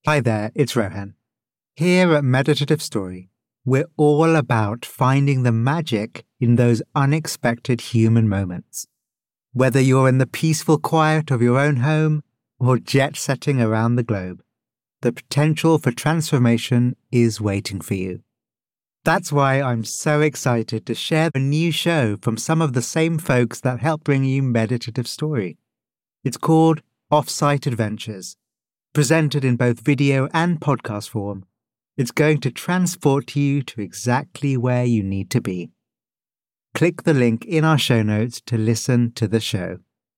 Hi there, it's Rohan. Here at Meditative Story, we're all about finding the magic in those unexpected human moments. Whether you're in the peaceful quiet of your own home or jet-setting around the globe, the potential for transformation is waiting for you. That's why I'm so excited to share a new show from some of the same folks that help bring you Meditative Story. It's called Offsite Adventures. Presented in both video and podcast form, it's going to transport you to exactly where you need to be. Click the link in our show notes to listen to the show.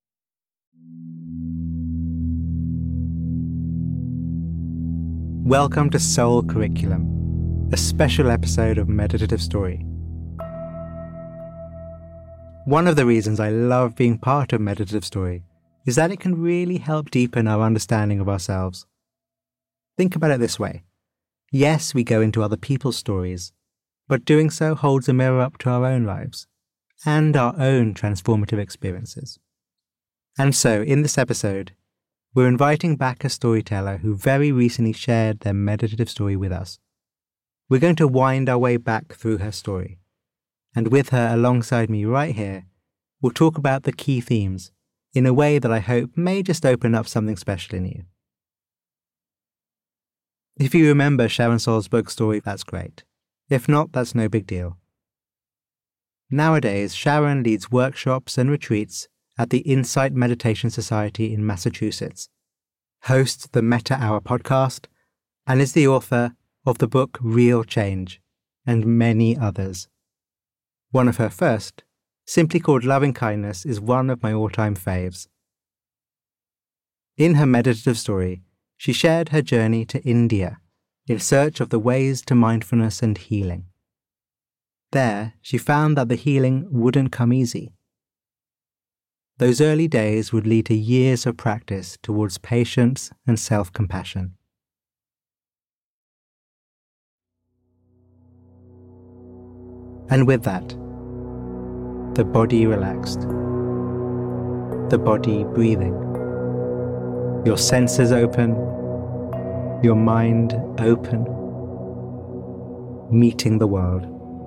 Welcome to Soul Curriculum, a special episode of Meditative Story. One of the reasons I love being part of Meditative Story is that it can really help deepen our understanding of ourselves. Think about it this way. Yes, we go into other people's stories, but doing so holds a mirror up to our own lives and our own transformative experiences. And so, in this episode, we're inviting back a storyteller who very recently shared their meditative story with us. We're going to wind our way back through her story, and with her alongside me right here, we'll talk about the key themes in a way that I hope may just open up something special in you. If you remember Sharon Salzberg's story, that's great. If not, that's no big deal. Nowadays, Sharon leads workshops and retreats at the Insight Meditation Society in Massachusetts, hosts the Metta Hour podcast, and is the author of the book Real Change, and many others. One of her first, simply called Loving Kindness, is one of my all-time faves. In her meditative story, she shared her journey to India in search of the ways to mindfulness and healing. There, she found that the healing wouldn't come easy. Those early days would lead to years of practice towards patience and self-compassion. And with that, the body relaxed, the body breathing, your senses open, your mind open, meeting the world.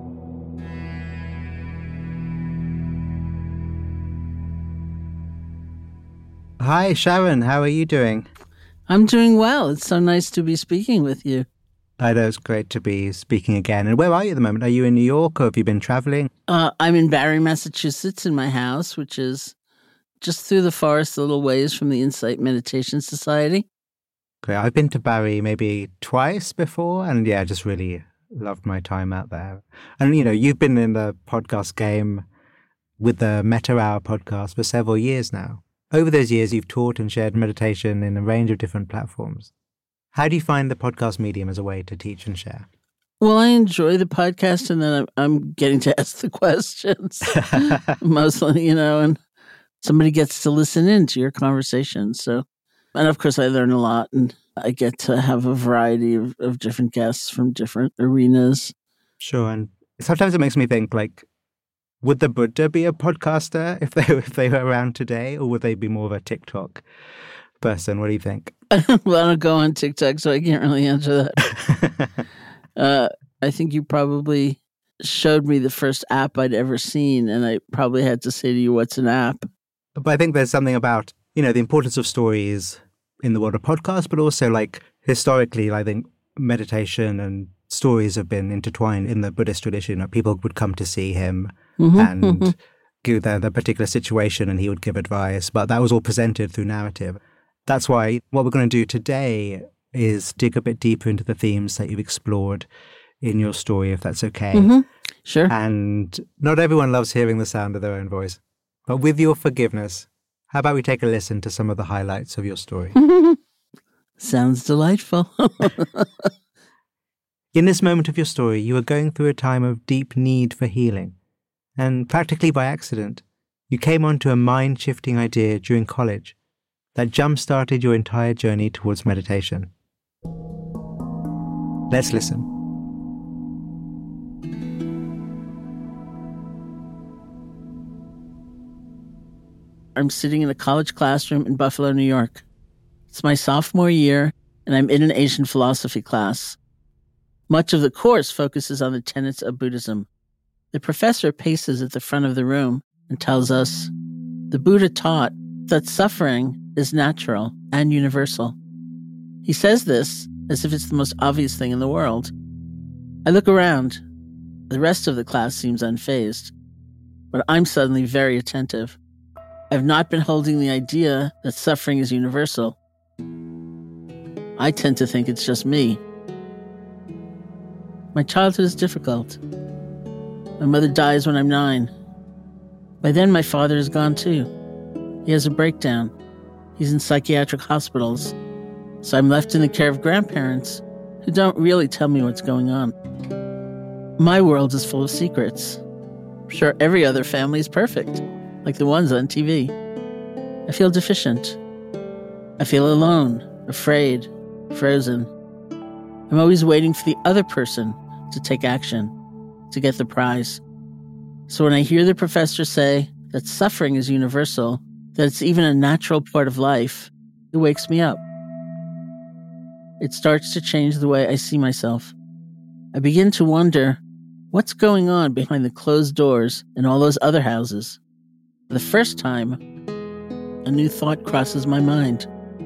Hi Sharon, how are you doing? I'm doing well. It's so nice to be speaking with you. I know, it's great to be speaking again. And where are you at the moment? Are you in New York or have you been traveling? I'm in Barre, Massachusetts in my house, which is just through the forest a little ways from the Insight Meditation Society. Okay, I've been to Barre maybe twice before and yeah, just really loved my time out there. And you know, you've been in the podcast game with the Metta Hour podcast for several years now. Over those years, you've taught and shared meditation in a range of different platforms. How do you find the podcast medium as a way to teach and share? Well, I enjoy the podcast, and then I'm getting to ask the questions mostly, and somebody gets to listen in to your conversation. So, and of course, I learn a lot, and I get to have a variety of different guests from different arenas. Sure, and sometimes it makes me think, like, would the Buddha be a podcaster if they were around today, or would they be more of a TikTok person? What do you think? Well, I don't go on TikTok, so I can't really answer that. I think you probably showed me the first app I'd ever seen, and I probably had to say to you, what's an app? But I think there's something about, the importance of stories in the world of podcasts, but also like historically, I think meditation and stories have been intertwined in the Buddhist tradition. People would come to see him and give their particular situation and he would give advice, but that was all presented through narrative. That's why what we're going to do today is dig a bit deeper into the themes that you've explored in your story, if that's okay. Mm-hmm. Sure. And not everyone loves hearing the sound of their own voice. But with your forgiveness, how about we take a listen to some of the highlights of your story? Sounds delightful. In this moment of your story, you are going through a time of deep need for healing. And practically by accident, you came onto a mind-shifting idea during college that jump-started your entire journey towards meditation. Let's listen. I'm sitting in a college classroom in Buffalo, New York. It's my sophomore year, and I'm in an Asian philosophy class. Much of the course focuses on the tenets of Buddhism. The professor paces at the front of the room and tells us, the Buddha taught that suffering is natural and universal. He says this as if it's the most obvious thing in the world. I look around. The rest of the class seems unfazed, but I'm suddenly very attentive. I've not been holding the idea that suffering is universal. I tend to think it's just me. My childhood is difficult. My mother dies when I'm 9. By then, my father is gone too. He has a breakdown. He's in psychiatric hospitals. So I'm left in the care of grandparents who don't really tell me what's going on. My world is full of secrets. I'm sure every other family is perfect, like the ones on TV. I feel deficient. I feel alone, afraid, frozen. I'm always waiting for the other person to take action, to get the prize. So when I hear the professor say that suffering is universal, that it's even a natural part of life, it wakes me up. It starts to change the way I see myself. I begin to wonder, what's going on behind the closed doors in all those other houses? For the first time, a new thought crosses my mind.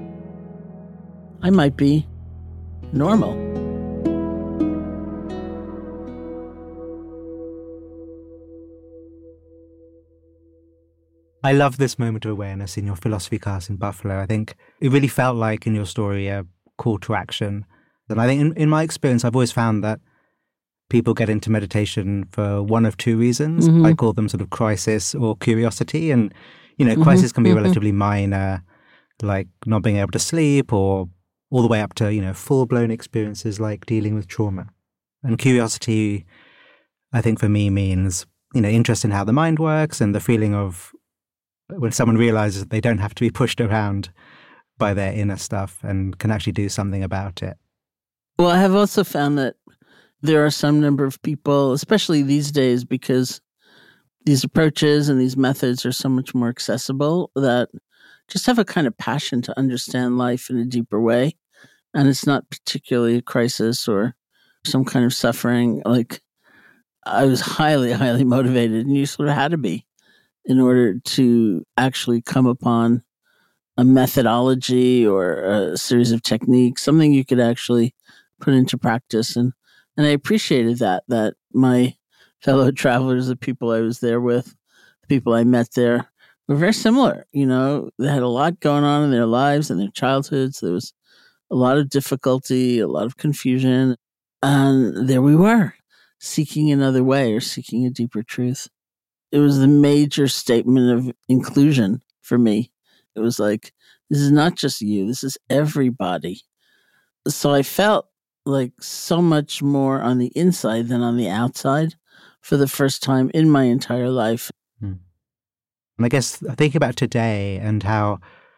I might be normal. I love this moment of awareness in your philosophy class in Buffalo. I think it really felt like in your story a call to action. And I think in my experience, I've always found that people get into meditation for one of two reasons. I call them sort of crisis or curiosity. And, crisis can be relatively minor, like not being able to sleep, or all the way up to, full-blown experiences like dealing with trauma. And curiosity, I think for me means, interest in how the mind works and the feeling of when someone realizes that they don't have to be pushed around by their inner stuff and can actually do something about it. Well, I have also found that there are some number of people, especially these days, because these approaches and these methods are so much more accessible, that just have a kind of passion to understand life in a deeper way. And it's not particularly a crisis or some kind of suffering. Like, I was highly, highly motivated, and you sort of had to be in order to actually come upon a methodology or a series of techniques, something you could actually put into practice. And I appreciated that my fellow travelers, the people I was there with, the people I met there, were very similar. They had a lot going on in their lives and their childhoods. There was a lot of difficulty, a lot of confusion. And there we were, seeking another way or seeking a deeper truth. It was the major statement of inclusion for me. It was like, this is not just you, this is everybody. So I felt like so much more on the inside than on the outside for the first time in my entire life. And I guess thinking about today and how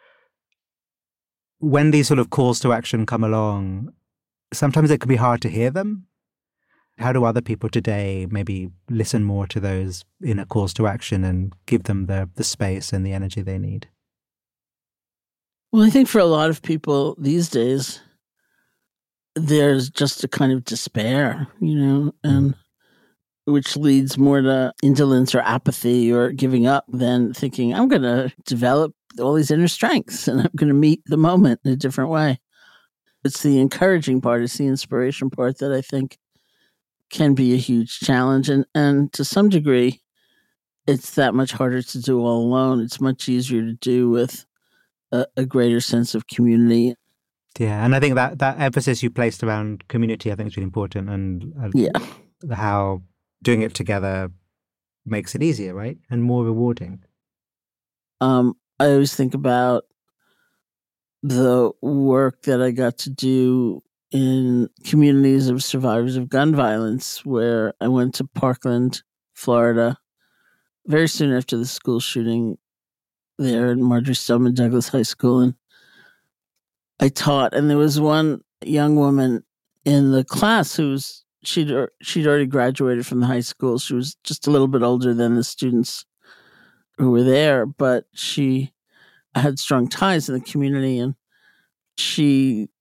when these sort of calls to action come along, sometimes it can be hard to hear them. How do other people today maybe listen more to those inner calls to action and give them the space and the energy they need? Well, I think for a lot of people these days, there's just a kind of despair, and which leads more to indolence or apathy or giving up than thinking, I'm going to develop all these inner strengths and I'm going to meet the moment in a different way. It's the encouraging part, it's the inspiration part that I think can be a huge challenge. And to some degree, it's that much harder to do all alone. It's much easier to do with a greater sense of community. Yeah, and I think that emphasis you placed around community, I think is really important, and how doing it together makes it easier, right? And more rewarding. I always think about the work that I got to do in communities of survivors of gun violence, where I went to Parkland, Florida, very soon after the school shooting there at Marjory Stoneman Douglas High School. And I taught, and there was one young woman in the class she'd already graduated from the high school. She was just a little bit older than the students who were there, but she had strong ties in the community, and she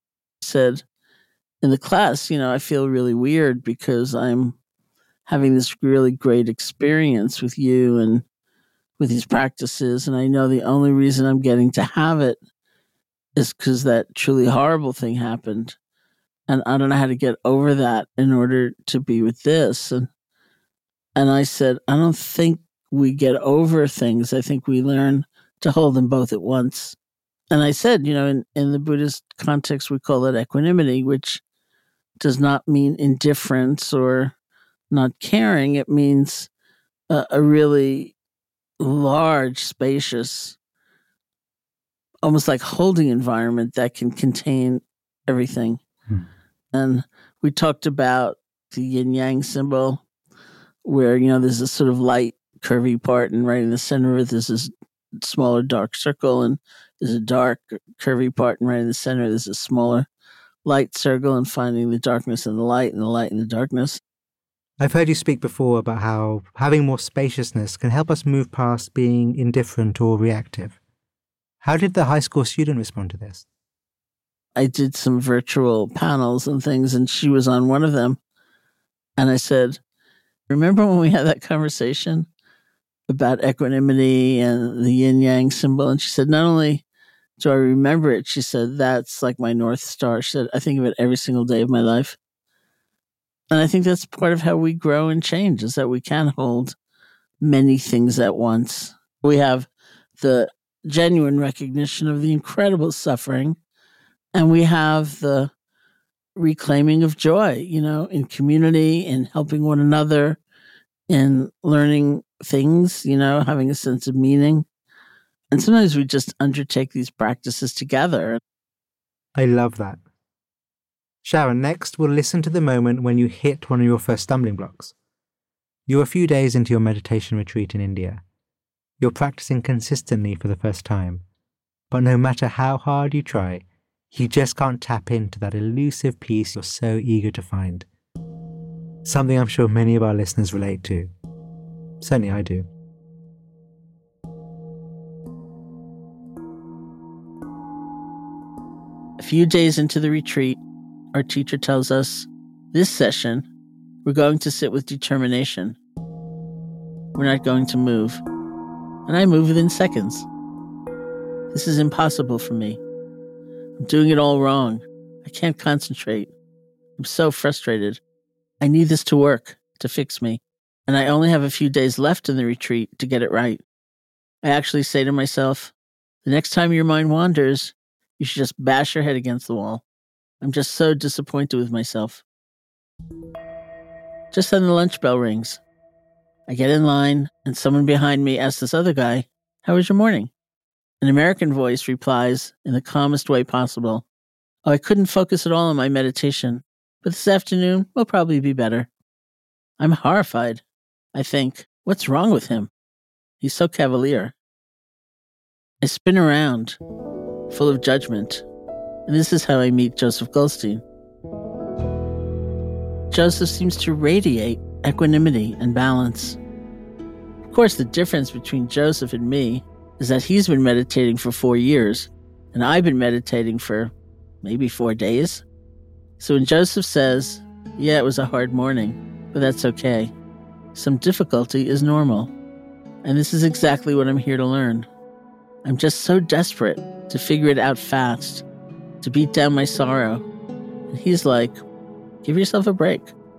said, in the class, I feel really weird because I'm having this really great experience with you and with these practices. And I know the only reason I'm getting to have it is because that truly horrible thing happened. And I don't know how to get over that in order to be with this. And I said, I don't think we get over things. I think we learn to hold them both at once. And I said, in the Buddhist context, we call it equanimity, which does not mean indifference or not caring. It means a really large, spacious, almost like holding environment that can contain everything. And we talked about the yin-yang symbol where, there's this sort of light, curvy part, and right in the center of it, there's this smaller, dark circle, and there's a dark, curvy part, and right in the center, there's a smaller, light circle, and finding the darkness in the light and the light in the darkness. I've heard you speak before about how having more spaciousness can help us move past being indifferent or reactive. How did the high school student respond to this? I did some virtual panels and things, and she was on one of them. And I said, remember when we had that conversation about equanimity and the yin-yang symbol? And she said, not only do I remember it, she said, that's like my North Star. She said, I think of it every single day of my life. And I think that's part of how we grow and change, is that we can hold many things at once. We have the genuine recognition of the incredible suffering, and we have the reclaiming of joy, in community, in helping one another, in learning things, having a sense of meaning. And sometimes we just undertake these practices together. I love that. Sharon, next we'll listen to the moment when you hit one of your first stumbling blocks. You're a few days into your meditation retreat in India. You're practicing consistently for the first time, but no matter how hard you try, you just can't tap into that elusive peace you're so eager to find. Something I'm sure many of our listeners relate to. Certainly I do. A few days into the retreat, our teacher tells us, this session, we're going to sit with determination. We're not going to move. And I move within seconds. This is impossible for me. I'm doing it all wrong. I can't concentrate. I'm so frustrated. I need this to work, to fix me. And I only have a few days left in the retreat to get it right. I actually say to myself, the next time your mind wanders, you should just bash your head against the wall. I'm just so disappointed with myself. Just then the lunch bell rings. I get in line, and someone behind me asks this other guy, how was your morning? An American voice replies in the calmest way possible, oh, I couldn't focus at all on my meditation, but this afternoon will probably be better. I'm horrified. I think, what's wrong with him? He's so cavalier. I spin around, full of judgment, and this is how I meet Joseph Goldstein. Joseph seems to radiate equanimity and balance. Of course, the difference between Joseph and me is that he's been meditating for 4 years, and I've been meditating for maybe 4 days. So when Joseph says, yeah, it was a hard morning, but that's okay. Some difficulty is normal. And this is exactly what I'm here to learn. I'm just so desperate to figure it out fast, to beat down my sorrow. And he's like, give yourself a break.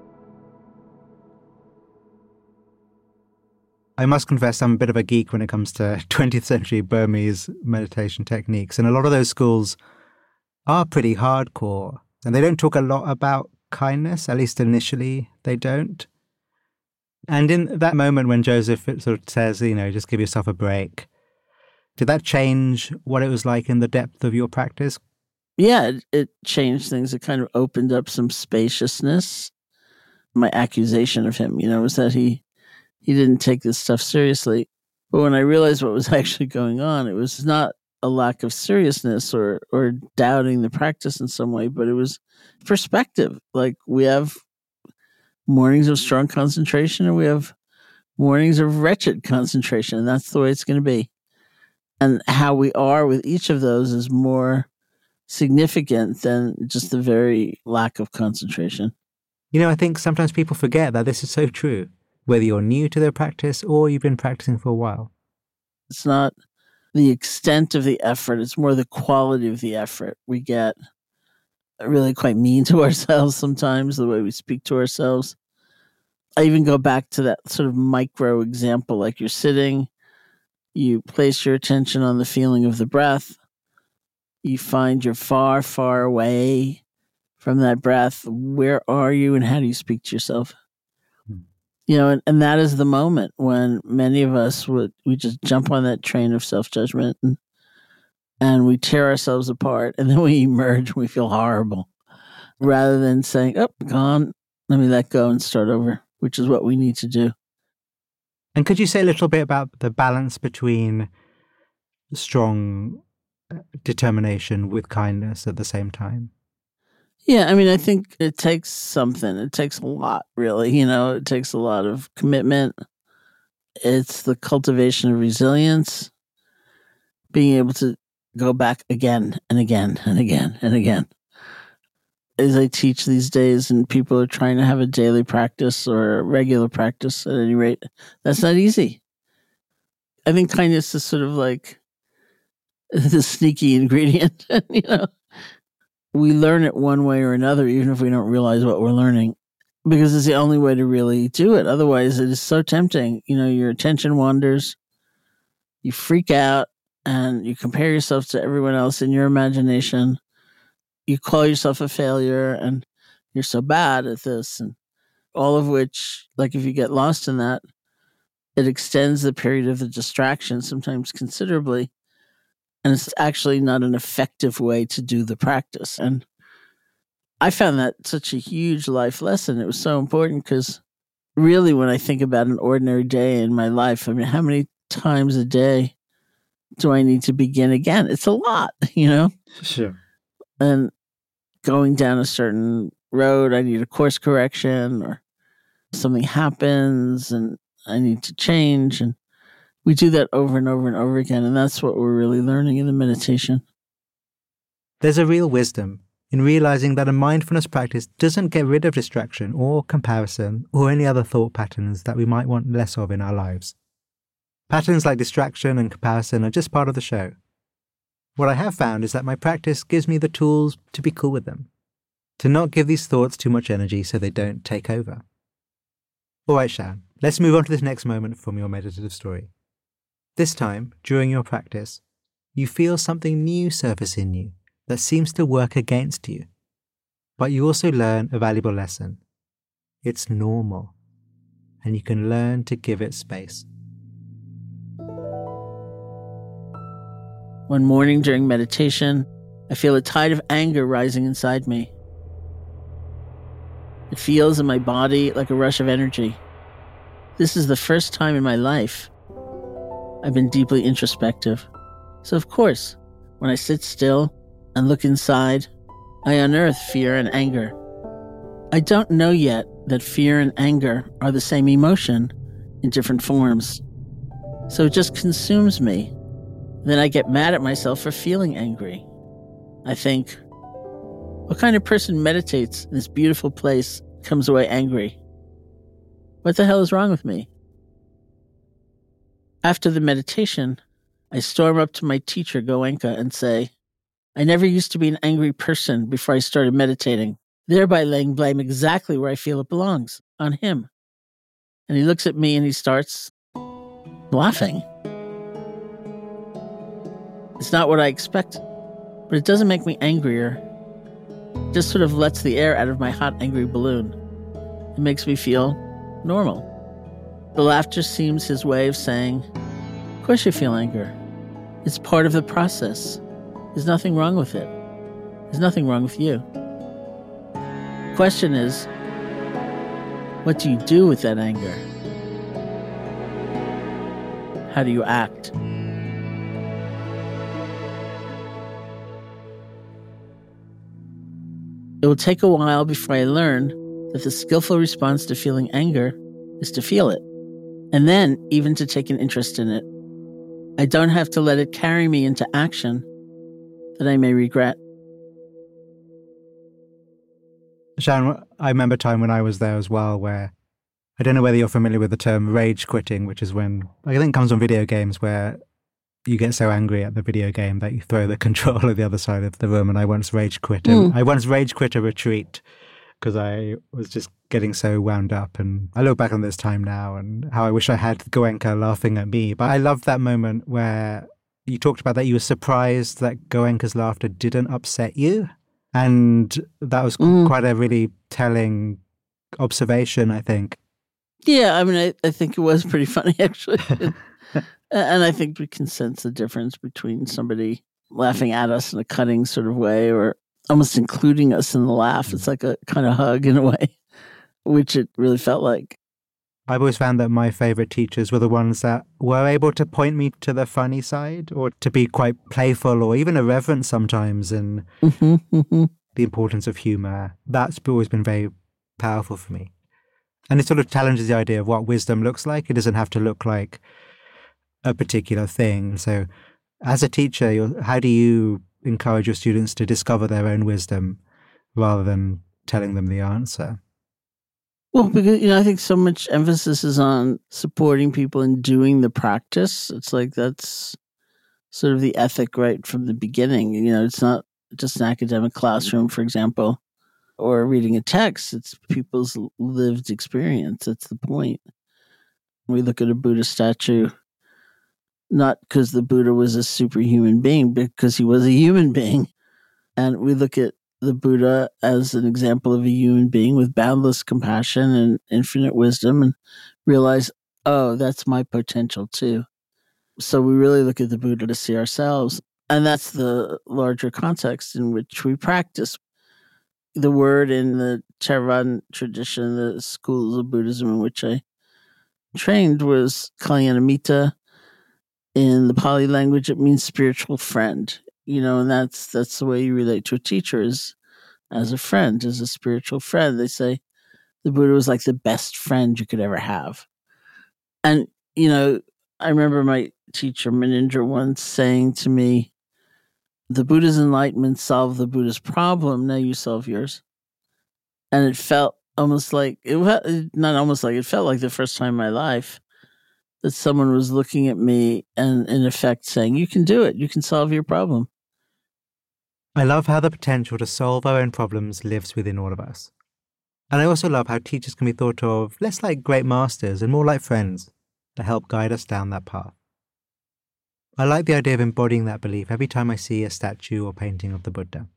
I must confess I'm a bit of a geek when it comes to 20th century Burmese meditation techniques. And a lot of those schools are pretty hardcore. And they don't talk a lot about kindness, at least initially they don't. And in that moment when Joseph sort of says, just give yourself a break, did that change what it was like in the depth of your practice? Yeah, it changed things. It kind of opened up some spaciousness. My accusation of him, was that he didn't take this stuff seriously. But when I realized what was actually going on, it was not a lack of seriousness or doubting the practice in some way, but it was perspective. Like we have mornings of strong concentration and we have mornings of wretched concentration, and that's the way it's going to be. And how we are with each of those is more significant than just the very lack of concentration. I think sometimes people forget that this is so true, whether you're new to their practice or you've been practicing for a while. It's not the extent of the effort, it's more the quality of the effort. We get really quite mean to ourselves sometimes, the way we speak to ourselves. I even go back to that sort of micro example, like you're sitting, you place your attention on the feeling of the breath, you find you're far, far away from that breath. Where are you and how do you speak to yourself? And that is the moment when many of us we just jump on that train of self-judgment and we tear ourselves apart, and then we emerge and we feel horrible. Rather than saying, oh, gone, let me let go and start over, which is what we need to do. And could you say a little bit about the balance between strong determination with kindness at the same time? Yeah, I think it takes something. It takes a lot, really. It takes a lot of commitment. It's the cultivation of resilience, being able to go back again and again and again and again. As I teach these days and people are trying to have a daily practice or a regular practice at any rate, that's not easy. I think kindness is sort of like the sneaky ingredient. We learn it one way or another, even if we don't realize what we're learning, because it's the only way to really do it. Otherwise, it is so tempting. Your attention wanders, you freak out, and you compare yourself to everyone else in your imagination. You call yourself a failure, and you're so bad at this, and all of which, like if you get lost in that, it extends the period of the distraction, sometimes considerably. And it's actually not an effective way to do the practice. And I found that such a huge life lesson. It was so important because really when I think about an ordinary day in my life, how many times a day do I need to begin again? It's a lot, Sure. And going down a certain road, I need a course correction or something happens and I need to change. And we do that over and over and over again, and that's what we're really learning in the meditation. There's a real wisdom in realizing that a mindfulness practice doesn't get rid of distraction or comparison or any other thought patterns that we might want less of in our lives. Patterns like distraction and comparison are just part of the show. What I have found is that my practice gives me the tools to be cool with them, to not give these thoughts too much energy so they don't take over. All right, Sharon, let's move on to this next moment from your meditative story. This time, during your practice, you feel something new surface in you that seems to work against you. But you also learn a valuable lesson. It's normal, and you can learn to give it space. One morning during meditation, I feel a tide of anger rising inside me. It feels in my body like a rush of energy. This is the first time in my life I've been deeply introspective. So of course, when I sit still and look inside, I unearth fear and anger. I don't know yet that fear and anger are the same emotion in different forms. So it just consumes me. Then I get mad at myself for feeling angry. I think, what kind of person meditates in this beautiful place, comes away angry? What the hell is wrong with me? After the meditation, I storm up to my teacher, Goenka, and say, I never used to be an angry person before I started meditating, thereby laying blame exactly where I feel it belongs, on him. And he looks at me and he starts laughing. It's not what I expected, but it doesn't make me angrier. It just sort of lets the air out of my hot, angry balloon. It makes me feel normal. The laughter seems his way of saying, of course you feel anger. It's part of the process. There's nothing wrong with it. There's nothing wrong with you. The question is, what do you do with that anger? How do you act? It will take a while before I learn that the skillful response to feeling anger is to feel it, and then even to take an interest in it. I don't have to let it carry me into action that I may regret. Sharon, I remember a time when I was there as well where I don't know whether you're familiar with the term rage quitting, which is when, I think it comes on video games where you get so angry at the video game that you throw the controller the other side of the room. And I once rage quit. I once rage quit a retreat because I was just getting so wound up. And I look back on this time now and how I wish I had Goenka laughing at me. But I love that moment where you talked about that you were surprised that Goenka's laughter didn't upset you. And that was quite a really telling observation, I think. Yeah, I mean, I think it was pretty funny, actually. And I think we can sense the difference between somebody laughing at us in a cutting sort of way or almost including us in the laugh. It's like a kind of hug in a way, which it really felt like. I've always found that my favorite teachers were the ones that were able to point me to the funny side or to be quite playful or even irreverent sometimes in the importance of humor. That's always been very powerful for me. And it sort of challenges the idea of what wisdom looks like. It doesn't have to look like a particular thing. So as a teacher, how do you encourage your students to discover their own wisdom rather than telling them the answer? Well, because, I think so much emphasis is on supporting people in doing the practice. It's like that's sort of the ethic right from the beginning. It's not just an academic classroom, for example, or reading a text. It's people's lived experience. That's the point. We look at a Buddha statue, not because the Buddha was a superhuman being, but because he was a human being. And we look at the Buddha as an example of a human being with boundless compassion and infinite wisdom and realize, oh, that's my potential too. So we really look at the Buddha to see ourselves. And that's the larger context in which we practice. The word in the Theravada tradition, the schools of Buddhism in which I trained, was Kalyanamitta. In the Pali language, it means spiritual friend. And that's the way you relate to a teacher, is as a friend, as a spiritual friend. They say the Buddha was like the best friend you could ever have. And, I remember my teacher, Munindra, once saying to me, the Buddha's enlightenment solved the Buddha's problem, now you solve yours. And it felt almost like, it felt like the first time in my life that someone was looking at me and in effect saying, you can do it, you can solve your problem. I love how the potential to solve our own problems lives within all of us. And I also love how teachers can be thought of less like great masters and more like friends that help guide us down that path. I like the idea of embodying that belief every time I see a statue or painting of the Buddha.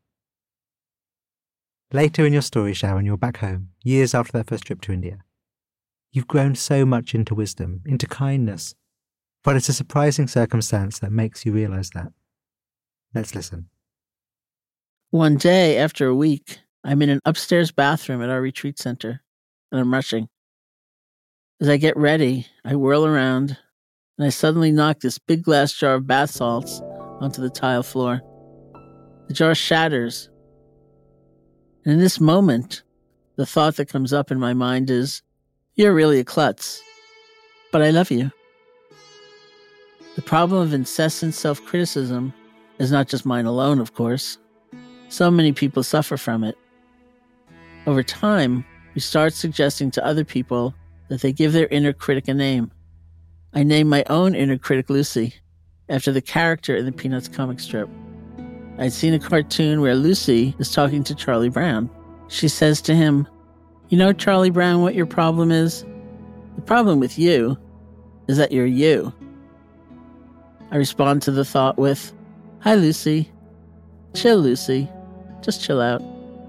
Later in your story, Sharon, you're back home, years after that first trip to India. You've grown so much into wisdom, into kindness, but it's a surprising circumstance that makes you realize that. Let's listen. One day, after a week, I'm in an upstairs bathroom at our retreat center, and I'm rushing. As I get ready, I whirl around, and I suddenly knock this big glass jar of bath salts onto the tile floor. The jar shatters. And in this moment, the thought that comes up in my mind is, you're really a klutz, but I love you. The problem of incessant self-criticism is not just mine alone, of course. So many people suffer from it. Over time, we start suggesting to other people that they give their inner critic a name. I named my own inner critic Lucy, after the character in the Peanuts comic strip. I'd seen a cartoon where Lucy is talking to Charlie Brown. She says to him, you know, Charlie Brown, what your problem is? The problem with you is that you're you. I respond to the thought with, hi, Lucy. Chill, Lucy. Just chill out.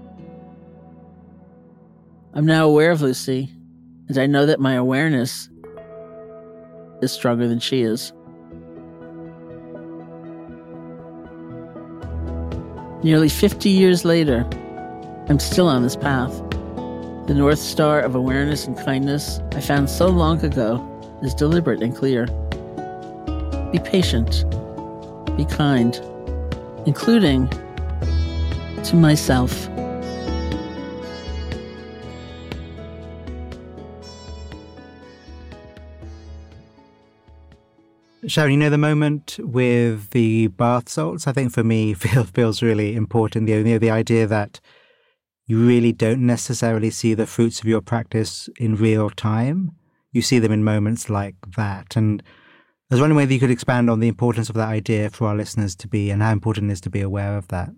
I'm now aware of Lucy, and I know that my awareness is stronger than she is. Nearly 50 years later, I'm still on this path. The North Star of awareness and kindness I found so long ago is deliberate and clear. Be patient. Be kind, including to myself. Sharon, you know, the moment with the bath salts, I think for me feels really important. The idea that you really don't necessarily see the fruits of your practice in real time. You see them in moments like that. And I was wondering whether you could expand on the importance of that idea for our listeners to be, and how important it is to be aware of that.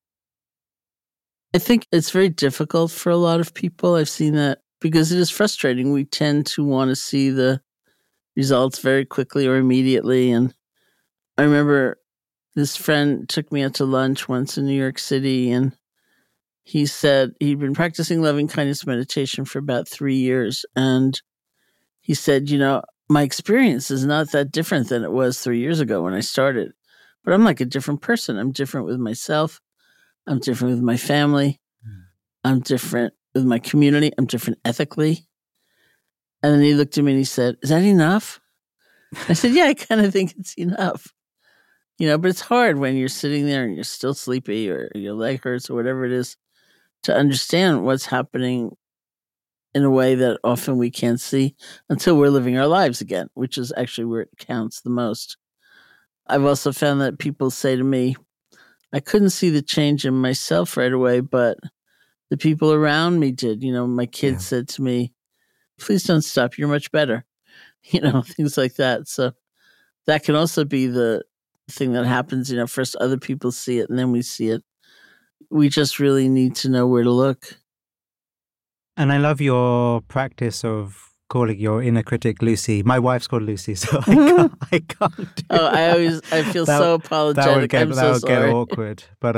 I think it's very difficult for a lot of people. I've seen that because it is frustrating. We tend to want to see the results very quickly or immediately. And I remember this friend took me out to lunch once in New York City, and he said he'd been practicing loving kindness meditation for about 3 years. And he said, my experience is not that different than it was 3 years ago when I started. But I'm like a different person. I'm different with myself. I'm different with my family. I'm different with my community. I'm different ethically. And then he looked at me and he said, "Is that enough?" I said, "Yeah, I kind of think it's enough." But it's hard when you're sitting there and you're still sleepy or your leg hurts or whatever it is, to understand what's happening in a way that often we can't see until we're living our lives again, which is actually where it counts the most. I've also found that people say to me, I couldn't see the change in myself right away, but the people around me did. My kids said to me, "Please don't stop. You're much better." Things like that. So that can also be the thing that happens. First other people see it and then we see it. We just really need to know where to look. And I love your practice of calling your inner critic Lucy. My wife's called Lucy, so I can't do that. I feel so apologetic. That would get awkward. But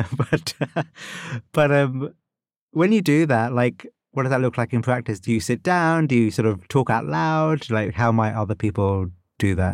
when you do that, what does that look like in practice? Do you sit down? Do you sort of talk out loud? How might other people do that?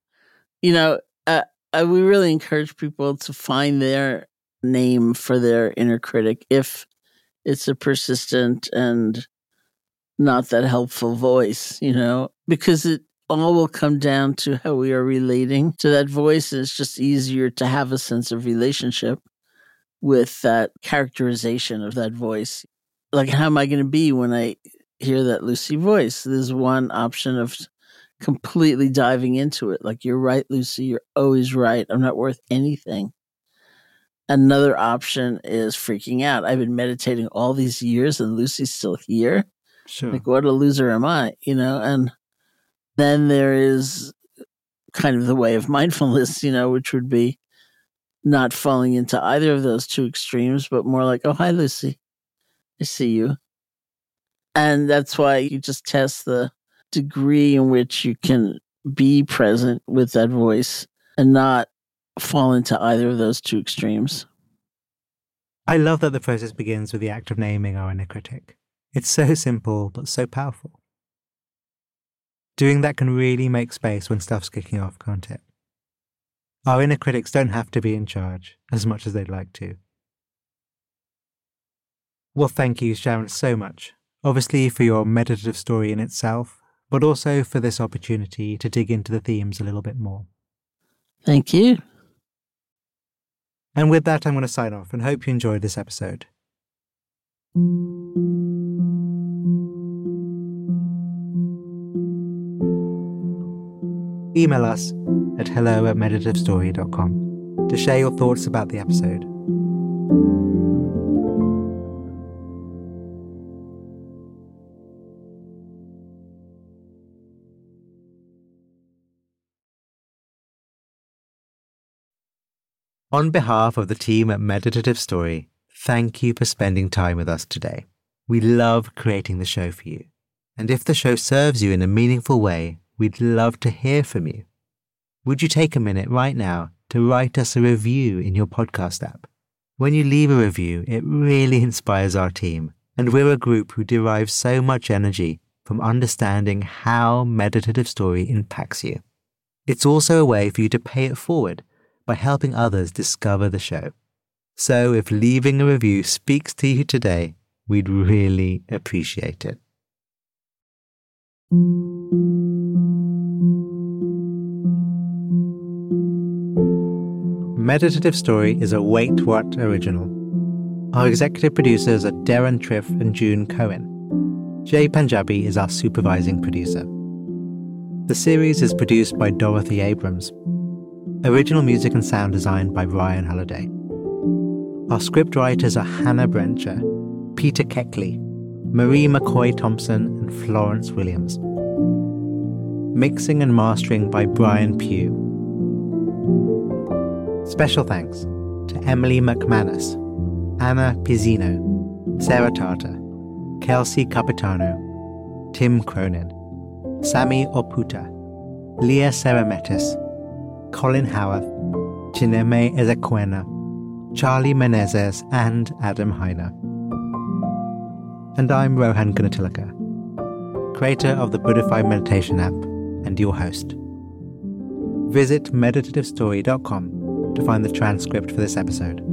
We really encourage people to find their name for their inner critic if it's a persistent and not that helpful voice, because it all will come down to how we are relating to that voice. And it's just easier to have a sense of relationship with that characterization of that voice. How am I going to be when I hear that Lucy voice? There's one option of completely diving into it. You're right, Lucy, you're always right. I'm not worth anything. Another option is freaking out. I've been meditating all these years and Lucy's still here. Sure. What a loser am I, And then there is kind of the way of mindfulness, which would be not falling into either of those two extremes, but more like, "Oh, hi, Lucy. I see you." And that's why you just test the degree in which you can be present with that voice and not fall into either of those two extremes. I love that the process begins with the act of naming our inner critic. It's so simple, but so powerful. Doing that can really make space when stuff's kicking off, can't it? Our inner critics don't have to be in charge as much as they'd like to. Well, thank you, Sharon, so much. Obviously for your meditative story in itself, but also for this opportunity to dig into the themes a little bit more. Thank you. And with that, I'm going to sign off and hope you enjoyed this episode. Email us at hello@meditativestory.com to share your thoughts about the episode. On behalf of the team at Meditative Story, thank you for spending time with us today. We love creating the show for you. And if the show serves you in a meaningful way, we'd love to hear from you. Would you take a minute right now to write us a review in your podcast app? When you leave a review, it really inspires our team, and we're a group who derive so much energy from understanding how Meditative Story impacts you. It's also a way for you to pay it forward by helping others discover the show. So if leaving a review speaks to you today, we'd really appreciate it. Meditative Story is a Wait What original. Our executive producers are Darren Triff and June Cohen. Jay Panjabi is our supervising producer. The series is produced by Dorothy Abrams. Original music and sound design by Ryan Halliday. Our script writers are Hannah Brencher, Peter Keckley, Marie McCoy Thompson, and Florence Williams. Mixing and mastering by Brian Pugh. Special thanks to Emily McManus, Anna Pizzino, Sarah Tartar, Kelsey Capitano, Tim Cronin, Sami Oputa, Leah Serametis, Colin Howarth, Chineme Ezekwena, Charlie Menezes, and Adam Heiner. And I'm Rohan Gunatilaka, creator of the Buddhify Meditation app and your host. Visit meditativestory.com to find the transcript for this episode.